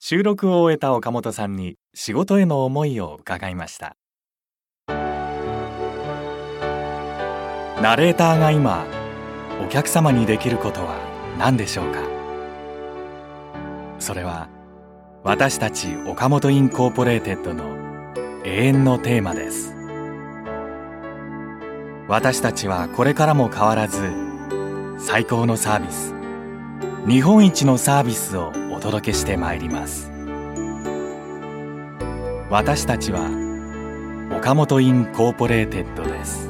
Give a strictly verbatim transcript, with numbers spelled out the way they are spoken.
収録を終えた岡本さんに仕事への思いを伺いました。ナレーターが今お客様にできることは何でしょうか。それは私たち岡本インコーポレーテッドの永遠のテーマです。私たちはこれからも変わらず最高のサービス、日本一のサービスをお届けしてまいります。私たちは岡本インコーポレーテッドです。